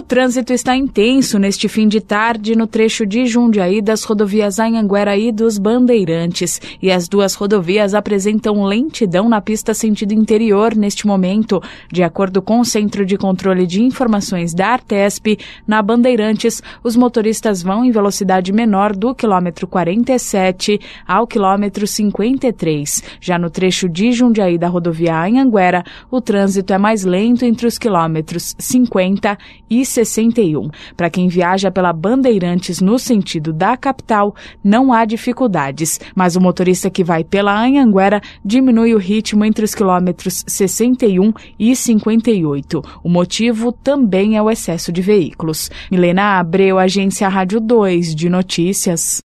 trânsito está intenso neste fim de tarde no trecho de Jundiaí das rodovias Anhanguera e dos Bandeirantes. E as duas rodovias apresentam lentidão na pista sentido interior neste momento. De acordo com o Centro de Controle de Informações da Artesp, na Bandeirantes, os motoristas vão em velocidade menor do quilômetro 47 ao quilômetro 53. Já no trecho de Jundiaí da rodovia Anhanguera, o trânsito é mais lento entre os quilômetros 50 e 61. Para quem viaja pela Bandeirantes no sentido da capital, não há dificuldades, mas o motorista que vai pela Anhanguera diminui o ritmo entre os quilômetros 61 e 58. O motivo também é o excesso de veículos. Milena Abreu, Agência Rádio 2 de Notícias.